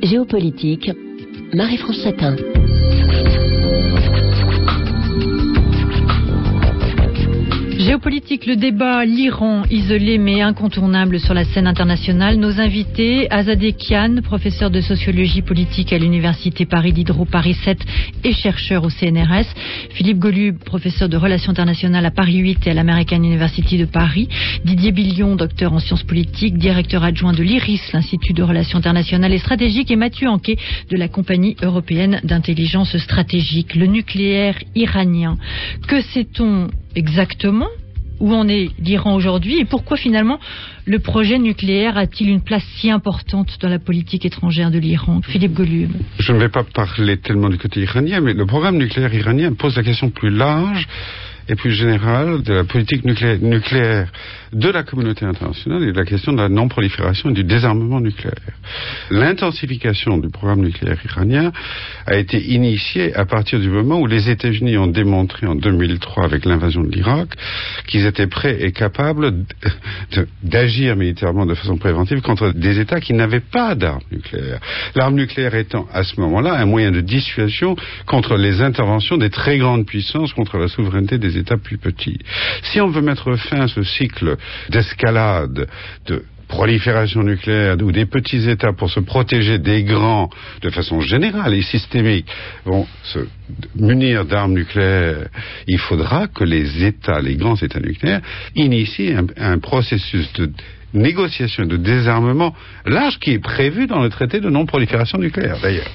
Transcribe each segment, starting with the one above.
Géopolitique, Marie-France Chatin. Géopolitique, le débat, l'Iran, isolé mais incontournable sur la scène internationale. Nos invités, Azadeh Kian, professeur de sociologie politique à l'Université Paris Diderot Paris 7 et chercheur au CNRS. Philippe Golub, professeur de relations internationales à Paris 8 et à l'American University de Paris. Didier Billion, docteur en sciences politiques, directeur adjoint de l'IRIS, l'Institut de relations internationales et stratégiques, et Mathieu Anquet de la Compagnie européenne d'intelligence stratégique. Le nucléaire iranien. Que sait-on exactement? Où en est l'Iran aujourd'hui et pourquoi finalement le projet nucléaire a-t-il une place si importante dans la politique étrangère de l'Iran? Philippe Golub. Je ne vais pas parler tellement du côté iranien, mais le programme nucléaire iranien pose la question plus large et plus générale de la politique nucléaire de la communauté internationale et de la question de la non-prolifération et du désarmement nucléaire. L'intensification du programme nucléaire iranien a été initiée à partir du moment où les États-Unis ont démontré en 2003 avec l'invasion de l'Irak qu'ils étaient prêts et capables d'agir militairement de façon préventive contre des États qui n'avaient pas d'armes nucléaires. L'arme nucléaire étant à ce moment-là un moyen de dissuasion contre les interventions des très grandes puissances contre la souveraineté des États plus petits. Si on veut mettre fin à ce cycle d'escalade, de prolifération nucléaire, où des petits États, pour se protéger des grands, de façon générale et systémique, vont se munir d'armes nucléaires, il faudra que les États, les grands États nucléaires, initient un processus de négociation et de désarmement large qui est prévu dans le traité de non-prolifération nucléaire, d'ailleurs.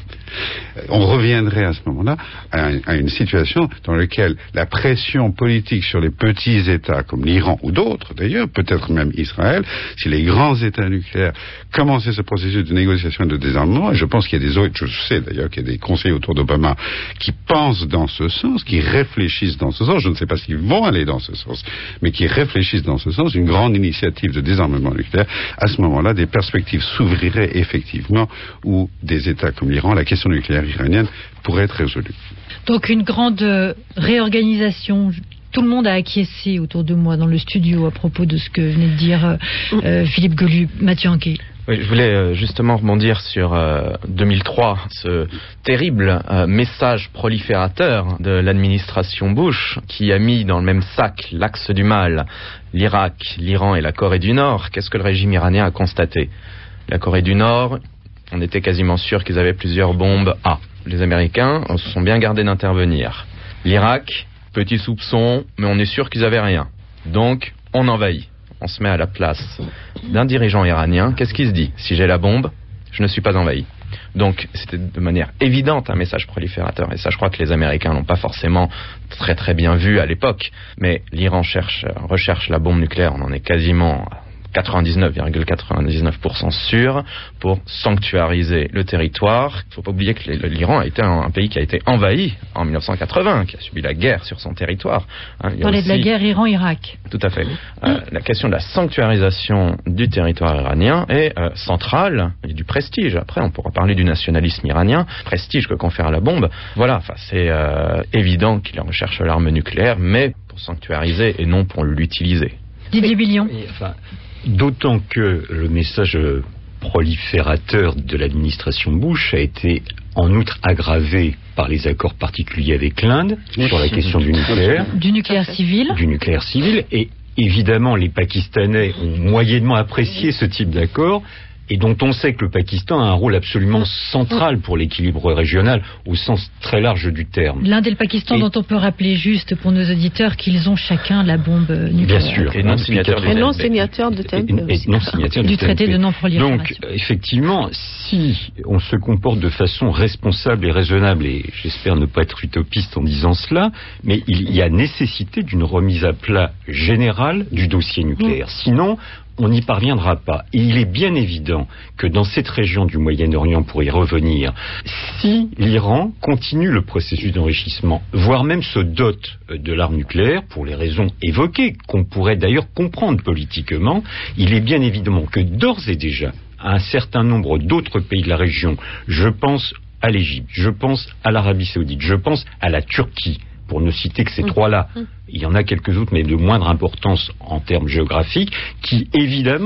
On reviendrait à ce moment-là à une situation dans laquelle la pression politique sur les petits États comme l'Iran ou d'autres d'ailleurs, peut-être même Israël, si les grands États nucléaires commençaient ce processus de négociation et de désarmement, et je pense qu'il y a des autres, je sais d'ailleurs qu'il y a des conseillers autour d'Obama qui pensent dans ce sens, qui réfléchissent dans ce sens, je ne sais pas s'ils vont aller dans ce sens, mais qui réfléchissent dans ce sens, une grande initiative de désarmement nucléaire, à ce moment-là, des perspectives s'ouvriraient effectivement où des États comme l'Iran, la question nucléaire iranienne pourrait être résolue. Donc une grande réorganisation. Tout le monde a acquiescé autour de moi dans le studio à propos de ce que venait de dire Philippe Golub. Mathieu Anquet. Oui, je voulais justement rebondir sur 2003, ce terrible message proliférateur de l'administration Bush qui a mis dans le même sac l'axe du mal, l'Irak, l'Iran et la Corée du Nord. Qu'est-ce que le régime iranien a constaté? La Corée du Nord, on était quasiment sûr qu'ils avaient plusieurs bombes A. Les Américains se sont bien gardés d'intervenir. L'Irak, petit soupçon, mais on est sûr qu'ils avaient rien. Donc, on envahit. On se met à la place d'un dirigeant iranien. Qu'est-ce qu'il se dit? Si j'ai la bombe, je ne suis pas envahi. Donc, c'était de manière évidente un message proliférateur. Et ça, je crois que les Américains n'ont pas forcément très très bien vu à l'époque. Mais l'Iran recherche la bombe nucléaire. On en est quasiment 99,99% sûr pour sanctuariser le territoire. Il ne faut pas oublier que l'Iran a été un pays qui a été envahi en 1980, qui a subi la guerre sur son territoire. On parlait de la guerre Iran-Irak. Tout à fait. La question de la sanctuarisation du territoire iranien est centrale, et du prestige. Après, on pourra parler du nationalisme iranien, prestige que confère la bombe. Voilà, c'est évident qu'il recherche l'arme nucléaire, mais pour sanctuariser et non pour l'utiliser. Didier Billion. D'autant que le message proliférateur de l'administration Bush a été en outre aggravé par les accords particuliers avec l'Inde sur la question du nucléaire. Du nucléaire civil. Du nucléaire civil. Et évidemment, les Pakistanais ont moyennement apprécié ce type d'accord, et dont on sait que le Pakistan a un rôle absolument central pour l'équilibre régional, au sens très large du terme. L'Inde et le Pakistan, dont on peut rappeler juste pour nos auditeurs qu'ils ont chacun la bombe nucléaire. Bien sûr. Et non signataires du traité de non-prolifération. Donc, effectivement, si on se comporte de façon responsable et raisonnable, et j'espère ne pas être utopiste en disant cela, mais il y a nécessité d'une remise à plat générale du dossier nucléaire. Sinon, on n'y parviendra pas. Et il est bien évident que dans cette région du Moyen-Orient, pour y revenir, si l'Iran continue le processus d'enrichissement, voire même se dote de l'arme nucléaire, pour les raisons évoquées, qu'on pourrait d'ailleurs comprendre politiquement, il est bien évidemment que d'ores et déjà, un certain nombre d'autres pays de la région, je pense à l'Égypte, je pense à l'Arabie Saoudite, je pense à la Turquie, pour ne citer que ces trois-là. Il y en a quelques autres, mais de moindre importance en termes géographiques, qui évidemment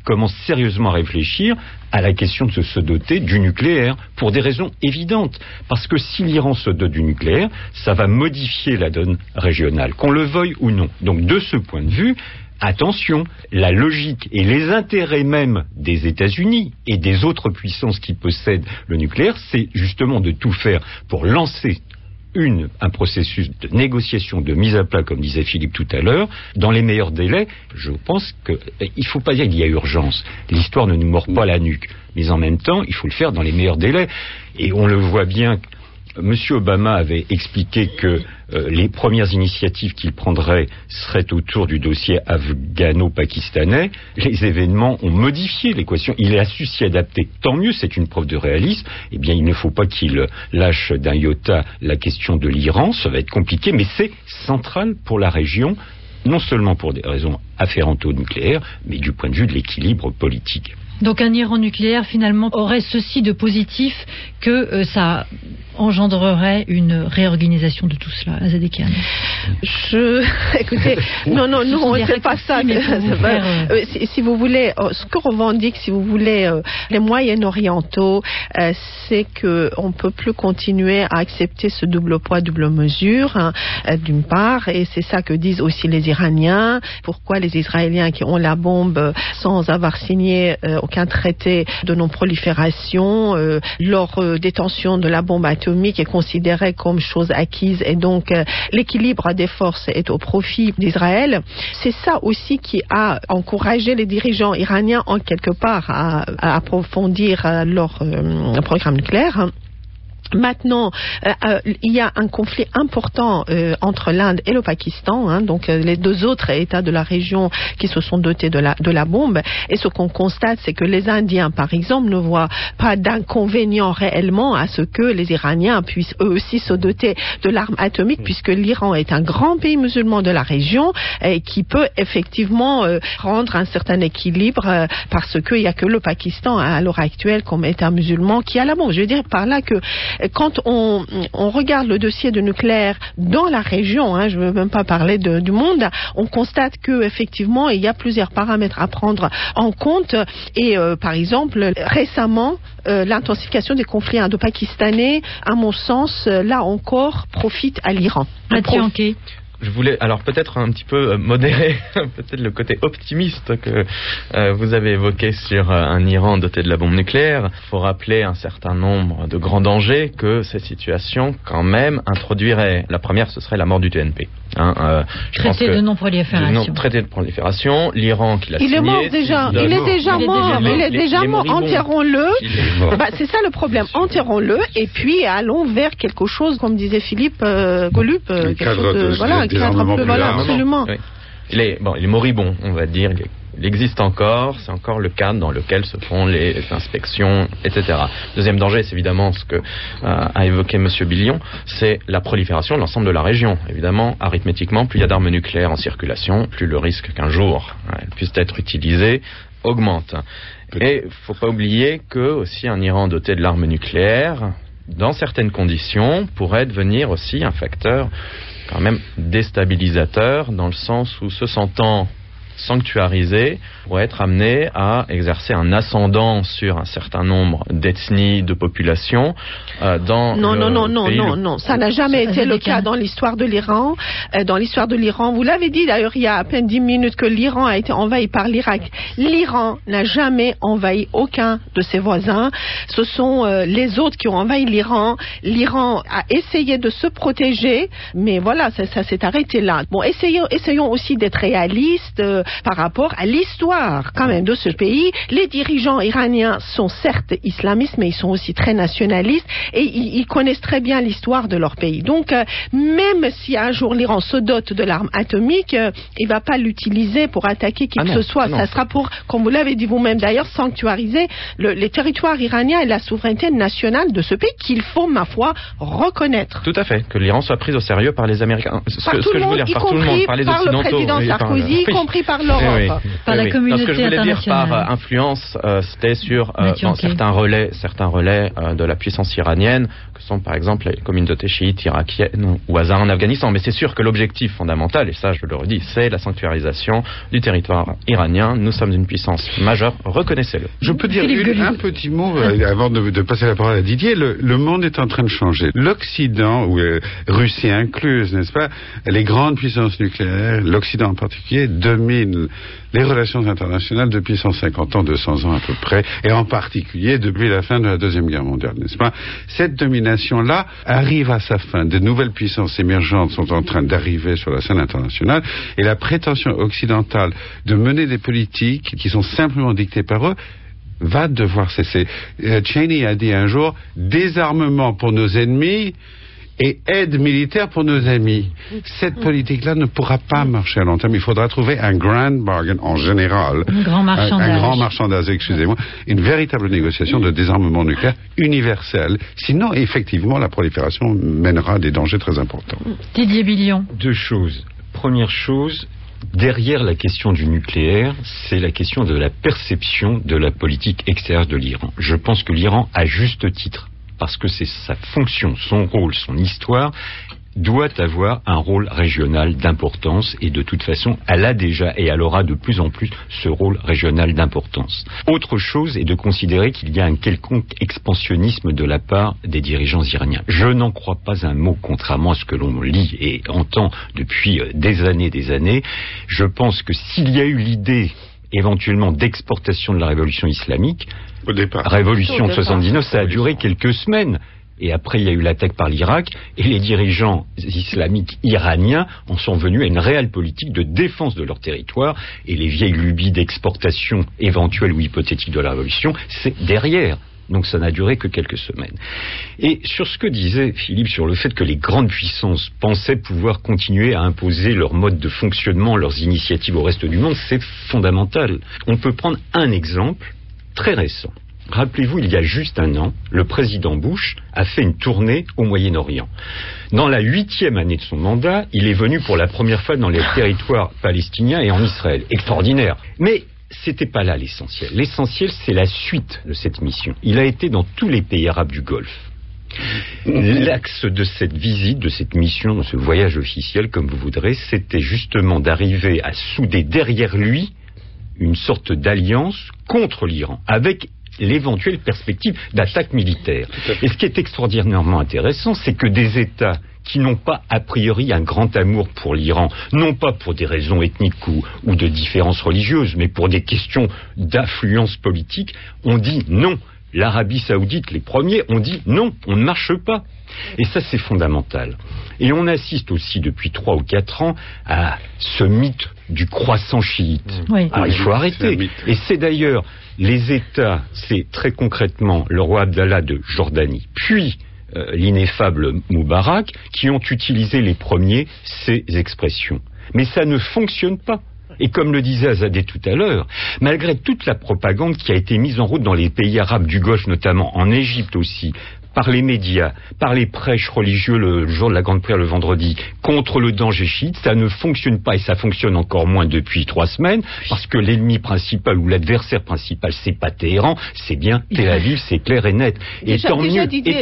commence sérieusement à réfléchir à la question de se doter du nucléaire, pour des raisons évidentes. Parce que si l'Iran se dote du nucléaire, ça va modifier la donne régionale, qu'on le veuille ou non. Donc de ce point de vue, attention, la logique et les intérêts même des États-Unis et des autres puissances qui possèdent le nucléaire, c'est justement de tout faire pour lancer un processus de négociation, de mise à plat, comme disait Philippe tout à l'heure, dans les meilleurs délais. Je pense qu'il ne faut pas dire qu'il y a urgence. L'histoire ne nous mord pas la nuque. Mais en même temps, il faut le faire dans les meilleurs délais. Et on le voit bien. Monsieur Obama avait expliqué que les premières initiatives qu'il prendrait seraient autour du dossier afghano-pakistanais. Les événements ont modifié l'équation. Il a su s'y adapter. Tant mieux, c'est une preuve de réalisme. Eh bien, il ne faut pas qu'il lâche d'un iota la question de l'Iran. Ça va être compliqué, mais c'est central pour la région, non seulement pour des raisons afférentes au nucléaire, mais du point de vue de l'équilibre politique. Donc un Iran nucléaire, finalement, aurait ceci de positif que ça engendrerait une réorganisation de tout cela, Azadekian. Écoutez, non, c'est pas ça. Si vous voulez, ce que revendique, si vous voulez, les Moyen-Orientaux, c'est que on peut plus continuer à accepter ce double poids, double mesure, d'une part, et c'est ça que disent aussi les Iraniens. Pourquoi les Israéliens qui ont la bombe sans avoir signé aucun traité de non-prolifération, leur détention de la bombe atomique est considérée comme chose acquise et donc l'équilibre des forces est au profit d'Israël. C'est ça aussi qui a encouragé les dirigeants iraniens en quelque part à approfondir leur programme nucléaire. Maintenant, il y a un conflit important entre l'Inde et le Pakistan, donc les deux autres États de la région qui se sont dotés de la bombe. Et ce qu'on constate, c'est que les Indiens, par exemple, ne voient pas d'inconvénient réellement à ce que les Iraniens puissent eux aussi se doter de l'arme atomique, puisque l'Iran est un grand pays musulman de la région et qui peut effectivement rendre un certain équilibre parce qu'il n'y a que le Pakistan à l'heure actuelle comme État musulman qui a la bombe. Je veux dire par là que quand on regarde le dossier de nucléaire dans la région, je ne veux même pas parler du monde, on constate que effectivement il y a plusieurs paramètres à prendre en compte et par exemple récemment l'intensification des conflits indo-pakistanais, à mon sens, là encore profite à l'Iran. Je voulais alors peut-être un petit peu modérer peut-être le côté optimiste que vous avez évoqué sur un Iran doté de la bombe nucléaire. Il faut rappeler un certain nombre de grands dangers que cette situation quand même introduirait. La première, ce serait la mort du TNP. Traité de non-prolifération. Traité de prolifération. L'Iran qui l'a signé. Il est mort déjà. Il est déjà mort. Enterrons-le. C'est ça le problème. Enterrons-le et puis allons vers quelque chose, comme disait Philippe Golub. Absolument. Oui. Il est moribond, on va dire. Il existe encore, c'est encore le cadre dans lequel se font les inspections, etc. Deuxième danger, c'est évidemment ce que a évoqué M. Billion, c'est la prolifération de l'ensemble de la région. Évidemment, arithmétiquement, plus il y a d'armes nucléaires en circulation, plus le risque qu'un jour elles puissent être utilisées augmente. Et il ne faut pas oublier que aussi un Iran doté de l'arme nucléaire, dans certaines conditions, pourrait devenir aussi un facteur quand même déstabilisateur, dans le sens où se sentant sanctuarisé, pourrait être amené à exercer un ascendant sur un certain nombre d'ethnies, de populations Non, ça n'a jamais été le cas dans l'histoire de l'Iran. Dans l'histoire de l'Iran, vous l'avez dit d'ailleurs il y a à peine 10 minutes que l'Iran a été envahi par l'Irak. L'Iran n'a jamais envahi aucun de ses voisins. Ce sont les autres qui ont envahi l'Iran. L'Iran a essayé de se protéger, mais voilà, ça s'est arrêté là. Bon, essayons aussi d'être réalistes par rapport à l'histoire quand même de ce pays. Les dirigeants iraniens sont certes islamistes, mais ils sont aussi très nationalistes et ils connaissent très bien l'histoire de leur pays. Donc, même si un jour l'Iran se dote de l'arme atomique, il ne va pas l'utiliser pour attaquer qui que ce soit. Ça sera pour, comme vous l'avez dit vous-même d'ailleurs, sanctuariser les territoires iraniens et la souveraineté nationale de ce pays qu'il faut, ma foi, reconnaître. Tout à fait. Que l'Iran soit pris au sérieux par les Américains. Par tout le monde, y compris par le président Sarkozy, y compris par par l'Europe. Par la communauté internationale. Ce que je voulais dire par influence, c'était sur certains relais de la puissance iranienne, que sont par exemple les communautés chiites irakiennes ou Hazara en Afghanistan. Mais c'est sûr que l'objectif fondamental, et ça je le redis, c'est la sanctuarisation du territoire iranien. Nous sommes une puissance majeure, reconnaissez-le. Je peux dire un petit mot avant de passer la parole à Didier. Le monde est en train de changer. L'Occident, ou Russie incluse, n'est-ce pas, les grandes puissances nucléaires, l'Occident en particulier, domine les relations internationales depuis 150 ans, 200 ans à peu près, et en particulier depuis la fin de la Deuxième Guerre mondiale, n'est-ce pas? Cette domination-là arrive à sa fin. De nouvelles puissances émergentes sont en train d'arriver sur la scène internationale, et la prétention occidentale de mener des politiques qui sont simplement dictées par eux va devoir cesser. Cheney a dit un jour, désarmement pour nos ennemis et aide militaire pour nos amis. Cette politique-là ne pourra pas marcher à long terme. Il faudra trouver un grand bargain en général. Un grand marchandage, excusez-moi. Une véritable négociation de désarmement nucléaire universel. Sinon, effectivement, la prolifération mènera à des dangers très importants. Didier Billion. 2 choses. Première chose, derrière la question du nucléaire, c'est la question de la perception de la politique extérieure de l'Iran. Je pense que l'Iran, à juste titre, parce que c'est sa fonction, son rôle, son histoire, doit avoir un rôle régional d'importance, et de toute façon, elle a déjà et elle aura de plus en plus ce rôle régional d'importance. Autre chose est de considérer qu'il y a un quelconque expansionnisme de la part des dirigeants iraniens. Je n'en crois pas un mot, contrairement à ce que l'on lit et entend depuis des années. Je pense que s'il y a eu l'idée éventuellement d'exportation de la révolution islamique, au départ. Révolution de 79, ça a duré quelques semaines. Et après, il y a eu l'attaque par l'Irak, et les dirigeants islamiques iraniens en sont venus à une réelle politique de défense de leur territoire, et les vieilles lubies d'exportation éventuelle ou hypothétique de la révolution, c'est derrière. Donc ça n'a duré que quelques semaines. Et sur ce que disait Philippe sur le fait que les grandes puissances pensaient pouvoir continuer à imposer leur mode de fonctionnement, leurs initiatives au reste du monde, c'est fondamental. On peut prendre un exemple très récent. Rappelez-vous, il y a juste un an, le président Bush a fait une tournée au Moyen-Orient. Dans la 8e année de son mandat, il est venu pour la première fois dans les territoires palestiniens et en Israël. Extraordinaire. Mais c'était pas là l'essentiel. L'essentiel, c'est la suite de cette mission. Il a été dans tous les pays arabes du Golfe. L'axe de cette visite, de cette mission, de ce voyage officiel, comme vous voudrez, c'était justement d'arriver à souder derrière lui une sorte d'alliance contre l'Iran, avec l'éventuelle perspective d'attaque militaire. Et ce qui est extraordinairement intéressant, c'est que des États qui n'ont pas a priori un grand amour pour l'Iran, non pas pour des raisons ethniques ou de différences religieuses, mais pour des questions d'influence politique, ont dit non. L'Arabie Saoudite, les premiers, ont dit non, on ne marche pas. Et ça, c'est fondamental. Et on assiste aussi depuis 3 ou 4 ans à ce mythe du croissant chiite. Oui. Alors, il faut arrêter. Et c'est d'ailleurs les États, c'est très concrètement le roi Abdallah de Jordanie, puis l'ineffable Moubarak, qui ont utilisé les premiers ces expressions. Mais ça ne fonctionne pas. Et comme le disait Azadeh tout à l'heure, malgré toute la propagande qui a été mise en route dans les pays arabes du Golfe, notamment en Égypte aussi, par les médias, par les prêches religieux le jour de la Grande Prière le vendredi, contre le danger chiite, ça ne fonctionne pas, et ça fonctionne encore moins depuis 3 semaines, parce que l'ennemi principal ou l'adversaire principal, c'est pas Téhéran, c'est bien Tel Aviv, c'est clair et net. Et tant mieux.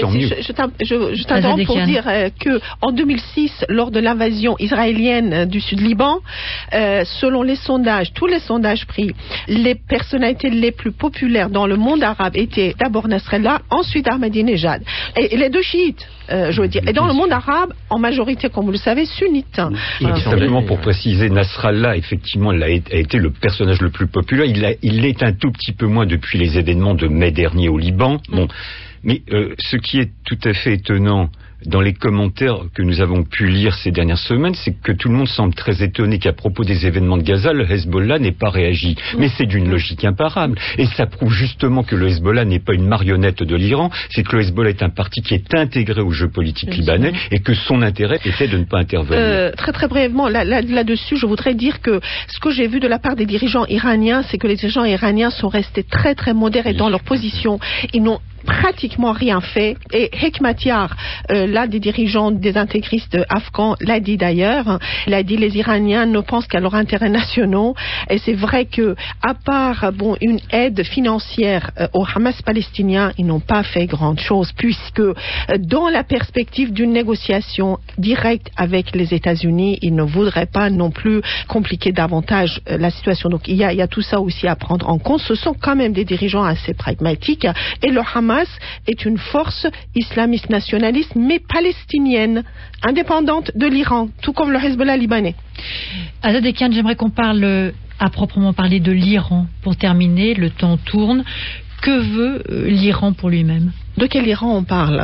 Je t'interromps pour dire que en 2006, lors de l'invasion israélienne du Sud-Liban, selon les sondages, tous les sondages pris, les personnalités les plus populaires dans le monde arabe étaient d'abord Nasrallah, ensuite Ahmadinejad. Et les 2 chiites, je veux dire. Et dans le monde arabe, en majorité, comme vous le savez, sunnite. Simplement pour préciser, Nasrallah, effectivement, a été le personnage le plus populaire. Il l'est un tout petit peu moins depuis les événements de mai dernier au Liban. Bon. Mais ce qui est tout à fait étonnant dans les commentaires que nous avons pu lire ces dernières semaines, c'est que tout le monde semble très étonné qu'à propos des événements de Gaza, le Hezbollah n'ait pas réagi. Mais c'est d'une logique imparable. Et ça prouve justement que le Hezbollah n'est pas une marionnette de l'Iran, c'est que le Hezbollah est un parti qui est intégré au jeu politique libanais et que son intérêt était de ne pas intervenir. Très très brièvement, là-dessus, je voudrais dire que ce que j'ai vu de la part des dirigeants iraniens, c'est que les dirigeants iraniens sont restés très très modérés dans leur position. Ils n'ont pratiquement rien fait. Et Hekmatyar, l'un des dirigeants des intégristes afghans, l'a dit d'ailleurs. Il a dit les Iraniens ne pensent qu'à leurs intérêts nationaux. Et c'est vrai que, à part une aide financière au Hamas palestinien, ils n'ont pas fait grande chose, puisque dans la perspective d'une négociation directe avec les États-Unis, ils ne voudraient pas non plus compliquer davantage la situation. Donc il y a tout ça aussi à prendre en compte. Ce sont quand même des dirigeants assez pragmatiques. Et le Hamas est une force islamiste nationaliste, mais palestinienne, indépendante de l'Iran, tout comme le Hezbollah libanais. Azad Ekian, j'aimerais qu'on parle à proprement parler de l'Iran. Pour terminer, le temps tourne. Que veut l'Iran pour lui-même ? De quel Iran on parle?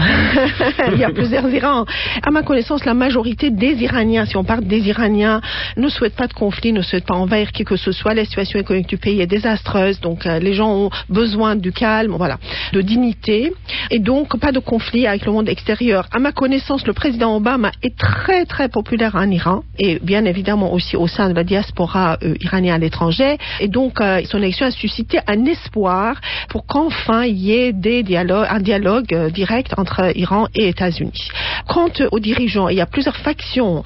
Il y a plusieurs Irans. À ma connaissance, la majorité des Iraniens, si on parle des Iraniens, ne souhaitent pas de conflit, ne souhaitent pas envahir qui que ce soit. La situation économique du pays est désastreuse, donc les gens ont besoin du calme, voilà, de dignité, et donc pas de conflit avec le monde extérieur. À ma connaissance, le président Obama est très très populaire en Iran, et bien évidemment aussi au sein de la diaspora iranienne à l'étranger, et donc son élection a suscité un espoir pour qu'enfin il y ait un dialogue direct entre Iran et États-Unis. Quant aux dirigeants, il y a plusieurs factions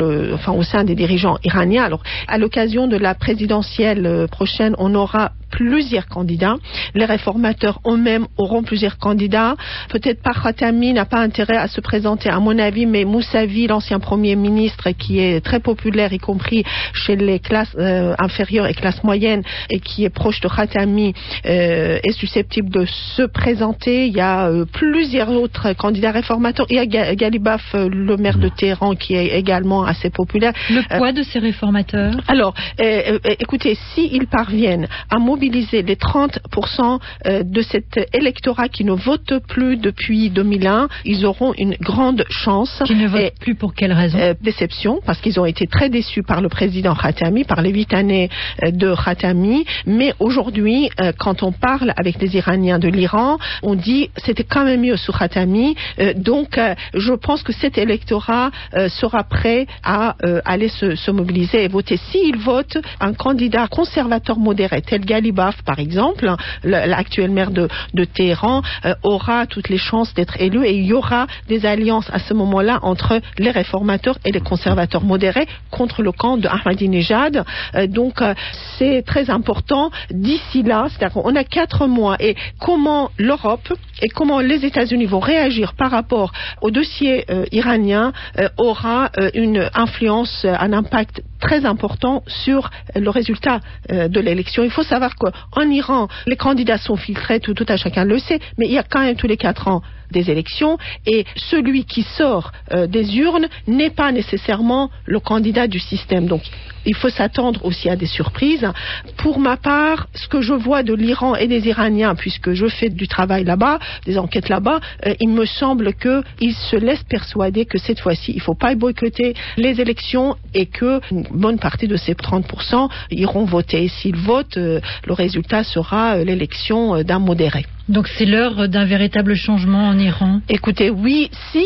au sein des dirigeants iraniens. Alors, à l'occasion de la présidentielle prochaine, on aura plusieurs candidats. Les réformateurs eux-mêmes auront plusieurs candidats. Peut-être pas Khatami n'a pas intérêt à se présenter, à mon avis, mais Mousavi, l'ancien premier ministre, qui est très populaire, y compris chez les classes inférieures et classes moyennes, et qui est proche de Khatami, est susceptible de se présenter. Il y a plusieurs autres candidats réformateurs. Il y a Ghalibaf, le maire de Téhéran, qui est également assez populaire. Le poids de ces réformateurs? Alors, écoutez, s'ils parviennent à mobiliser les 30% de cet électorat qui ne vote plus depuis 2001, ils auront une grande chance. Qui ne votent plus pour quelle raison? Déception, parce qu'ils ont été très déçus par le président Khatami, par les 8 années de Khatami. Mais aujourd'hui, quand on parle avec les Iraniens de l'Iran, on dit c'était quand même mieux sous Khatami. Donc, je pense que cet électorat sera prêt à aller se mobiliser et voter. S'ils votent un candidat conservateur modéré, tel Ghalibaf, par exemple, l'actuel maire de Téhéran, aura toutes les chances d'être élu, et il y aura des alliances à ce moment-là entre les réformateurs et les conservateurs modérés contre le camp de Ahmadinejad. Donc, c'est très important d'ici là, c'est-à-dire qu'on a 4 mois, et comment l'Europe et comment les États-Unis vont réagir par rapport au dossier iranien aura une influence, un impact très important sur le résultat de l'élection. Il faut savoir qu'en Iran, les candidats sont filtrés, tout à chacun le sait, mais il y a quand même tous les 4 ans des élections, et celui qui sort des urnes n'est pas nécessairement le candidat du système. Donc, il faut s'attendre aussi à des surprises. Pour ma part, ce que je vois de l'Iran et des Iraniens, puisque je fais du travail là-bas, des enquêtes là-bas, il me semble qu'ils se laissent persuader que cette fois-ci, il ne faut pas boycotter les élections, et qu'une bonne partie de ces 30% iront voter. Et s'ils votent, le résultat sera l'élection d'un modéré. Donc c'est l'heure d'un véritable changement en Iran? Écoutez, oui,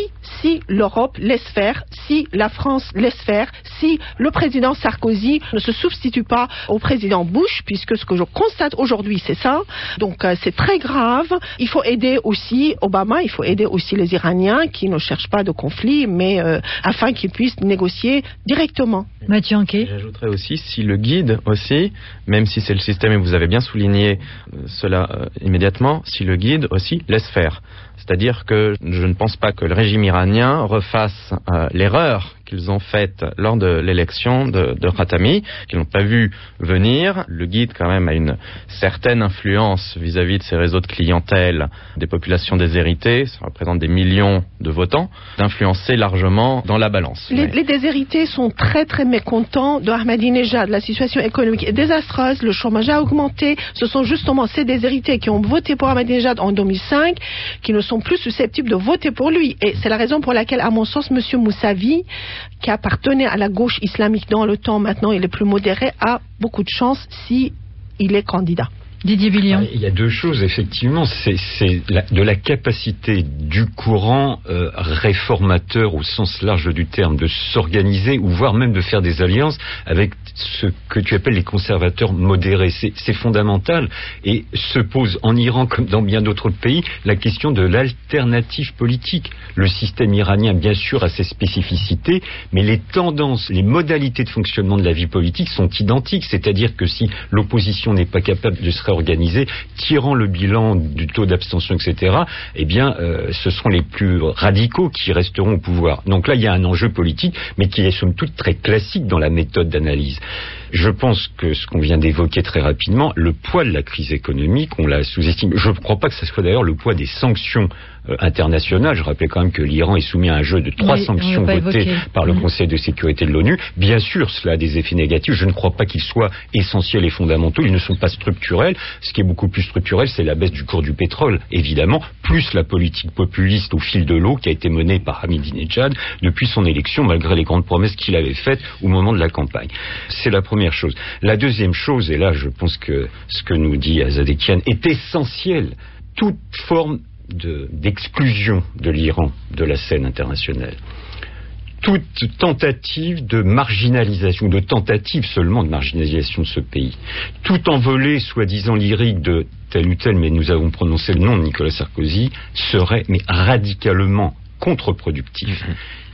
si l'Europe laisse faire, si la France laisse faire, si le président Sarkozy ne se substitue pas au président Bush, puisque ce que je constate aujourd'hui, c'est ça. Donc c'est très grave. Il faut aider aussi Obama, il faut aider aussi les Iraniens qui ne cherchent pas de conflit, mais afin qu'ils puissent négocier directement. Mathieu Anquet. J'ajouterais aussi, si le guide aussi, même si c'est le système, et vous avez bien souligné cela immédiatement, si le guide aussi laisse faire. C'est-à-dire que je ne pense pas que le régime iranien refasse l'erreur qu'ils ont faite lors de l'élection de Khatami, qu'ils n'ont pas vu venir. Le guide, quand même, a une certaine influence vis-à-vis de ses réseaux de clientèle, des populations déshéritées, ça représente des millions de votants, d'influencer largement dans la balance. Les déshérités sont très très mécontents de Ahmadinejad. La situation économique est désastreuse, le chômage a augmenté. Ce sont justement ces déshérités qui ont voté pour Ahmadinejad en 2005 qui ne sont plus susceptibles de voter pour lui. Et c'est la raison pour laquelle, à mon sens, M. Mousavi, qui appartenait à la gauche islamique dans le temps, maintenant il est plus modéré, a beaucoup de chance si il est candidat. Didier Billion. Il y a deux choses, effectivement. C'est de la capacité du courant réformateur au sens large du terme de s'organiser ou voire même de faire des alliances avec ce que tu appelles les conservateurs modérés. C'est fondamental et se pose en Iran comme dans bien d'autres pays la question de l'alternative politique. Le système iranien, bien sûr, a ses spécificités, mais les tendances, les modalités de fonctionnement de la vie politique sont identiques. C'est-à-dire que si l'opposition n'est pas capable de se réorganiser, tirant le bilan du taux d'abstention, etc., eh bien, ce seront les plus radicaux qui resteront au pouvoir. Donc là, il y a un enjeu politique, mais qui est somme toute très classique dans la méthode d'analyse. Je pense que ce qu'on vient d'évoquer très rapidement, le poids de la crise économique, on la sous-estime. Je ne crois pas que ce soit d'ailleurs le poids des sanctions internationales. Je rappelais quand même que l'Iran est soumis à un jeu de 3 sanctions votées par le Conseil de sécurité de l'ONU. Bien sûr, cela a des effets négatifs. Je ne crois pas qu'ils soient essentiels et fondamentaux. Ils ne sont pas structurels. Ce qui est beaucoup plus structurel, c'est la baisse du cours du pétrole, évidemment, plus la politique populiste au fil de l'eau qui a été menée par Ahmadinejad depuis son élection, malgré les grandes promesses qu'il avait faites au moment de la campagne. C'est la première chose. La deuxième chose, et là je pense que ce que nous dit Azadekian est essentiel, toute forme d'exclusion de l'Iran de la scène internationale, toute tentative de marginalisation, de tentative seulement de marginalisation de ce pays, tout envolé soi-disant lyrique de tel ou tel, mais nous avons prononcé le nom de Nicolas Sarkozy, serait mais radicalement contre-productif.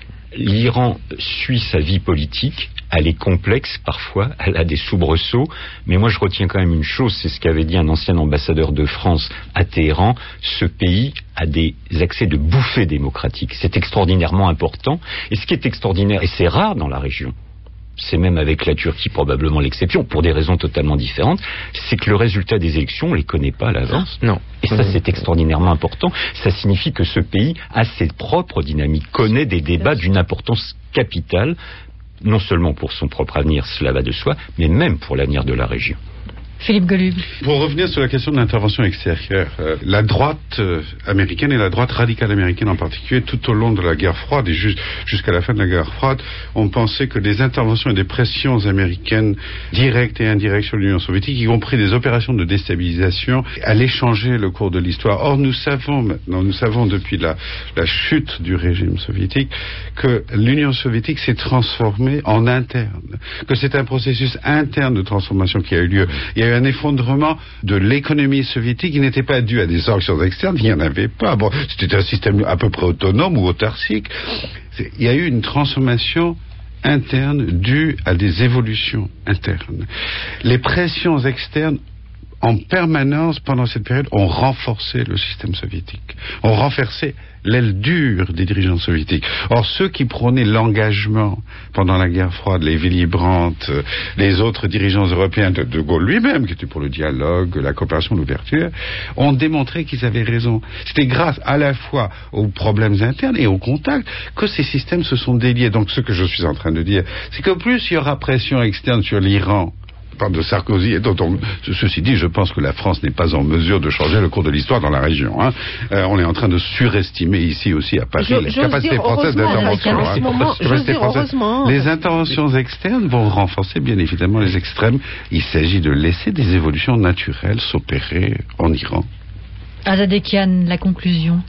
L'Iran suit sa vie politique, elle est complexe parfois, elle a des soubresauts, mais moi je retiens quand même une chose, c'est ce qu'avait dit un ancien ambassadeur de France à Téhéran, ce pays a des accès de bouffées démocratiques, c'est extraordinairement important, et ce qui est extraordinaire, et c'est rare dans la région, c'est même avec la Turquie probablement l'exception, pour des raisons totalement différentes, c'est que le résultat des élections, on ne les connaît pas à l'avance. Non. Et ça, c'est extraordinairement important. Ça signifie que ce pays a ses propres dynamiques, connaît des débats d'une importance capitale, non seulement pour son propre avenir, cela va de soi, mais même pour l'avenir de la région. Philippe Golub. Pour revenir sur la question de l'intervention extérieure, la droite américaine et la droite radicale américaine en particulier, tout au long de la guerre froide et jusqu'à la fin de la guerre froide, ont pensé que des interventions et des pressions américaines directes et indirectes sur l'Union soviétique, y compris des opérations de déstabilisation, allaient changer le cours de l'histoire. Or, nous savons depuis la chute du régime soviétique que l'Union soviétique s'est transformée en interne, que c'est un processus interne de transformation qui a eu lieu. Il y a eu un effondrement de l'économie soviétique qui n'était pas dû à des sanctions externes, il n'y en avait pas. Bon, c'était un système à peu près autonome ou autarcique. Il y a eu une transformation interne due à des évolutions internes. Les pressions externes en permanence, pendant cette période, ont renforcé le système soviétique, ont renforcé l'aile dure des dirigeants soviétiques. Or, ceux qui prônaient l'engagement pendant la guerre froide, les Willy Brandt, les autres dirigeants européens, de Gaulle lui-même, qui était pour le dialogue, la coopération, l'ouverture, ont démontré qu'ils avaient raison. C'était grâce à la fois aux problèmes internes et aux contacts que ces systèmes se sont déliés. Donc, ce que je suis en train de dire, c'est que plus il y aura pression externe sur l'Iran, de Sarkozy, et ceci dit, je pense que la France n'est pas en mesure de changer le cours de l'histoire dans la région. On est en train de surestimer ici aussi à Paris la capacité française d'intervention. Les interventions externes vont renforcer bien évidemment les extrêmes. Il s'agit de laisser des évolutions naturelles s'opérer en Iran. Azadekian, la conclusion.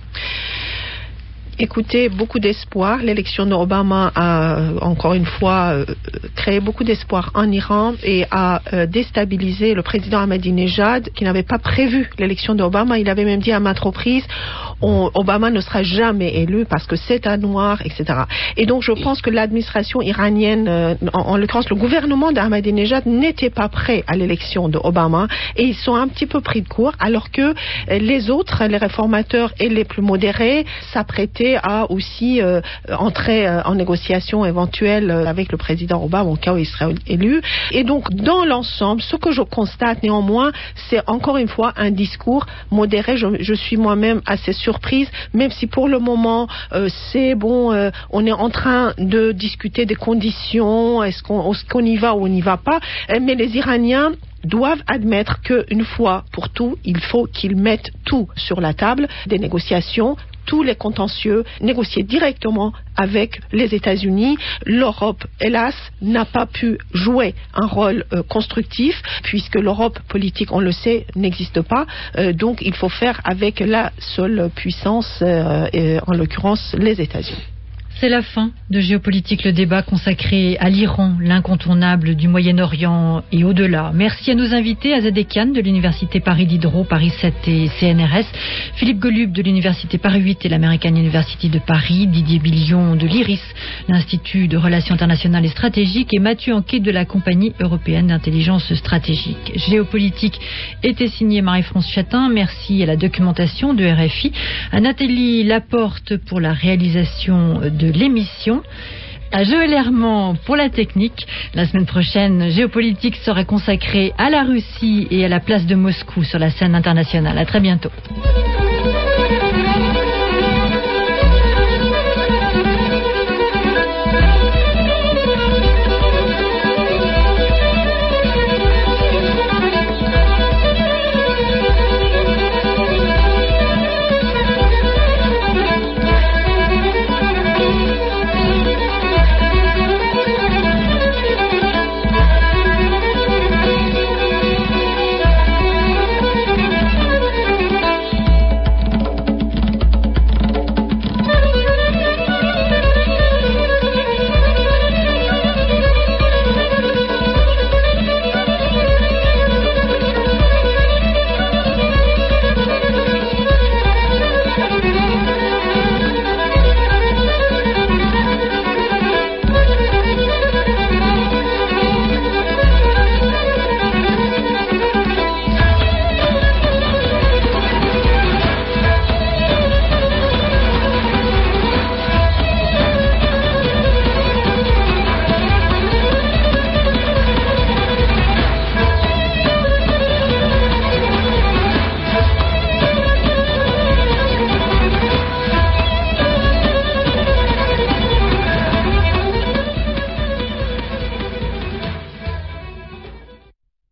Écoutez, beaucoup d'espoir. L'élection d'Obama a, encore une fois, créé beaucoup d'espoir en Iran et a déstabilisé le président Ahmadinejad, qui n'avait pas prévu l'élection d'Obama. Il avait même dit à maintes reprises, Obama ne sera jamais élu parce que c'est un noir, etc. Et donc, je pense que l'administration iranienne, en l'occurrence le gouvernement d'Ahmadinejad, n'était pas prêt à l'élection d'Obama et ils sont un petit peu pris de court, alors que les autres, les réformateurs et les plus modérés, s'apprêtaient à aussi entrer en négociation éventuelle avec le président Obama au cas où il serait élu. Et donc, dans l'ensemble, ce que je constate néanmoins, c'est encore une fois un discours modéré. Je suis moi-même assez surprise, même si pour le moment, c'est bon, on est en train de discuter des conditions, est-ce qu'on y va ou on n'y va pas, mais les Iraniens doivent admettre qu'une fois pour tout, il faut qu'ils mettent tout sur la table, des négociations tous les contentieux négociés directement avec les États-Unis. L'Europe, hélas, n'a pas pu jouer un rôle constructif, puisque l'Europe politique, on le sait, n'existe pas. Donc il faut faire avec la seule puissance, en l'occurrence les États-Unis. C'est la fin de Géopolitique, le débat consacré à l'Iran, l'incontournable du Moyen-Orient et au-delà. Merci à nos invités, Azadeh Kiane de l'Université Paris Diderot, Paris 7 et CNRS, Philippe Golub de l'Université Paris 8 et l'American University de Paris, Didier Billion de l'IRIS, l'Institut de Relations internationales et stratégiques, et Mathieu Anquet de la Compagnie européenne d'intelligence stratégique. Géopolitique était signé Marie-France Chatin. Merci à la documentation de RFI, à Nathalie Laporte pour la réalisation de l'émission, à Joël Herman pour la technique. La semaine prochaine, Géopolitique sera consacrée à la Russie et à la place de Moscou sur la scène internationale. À très bientôt.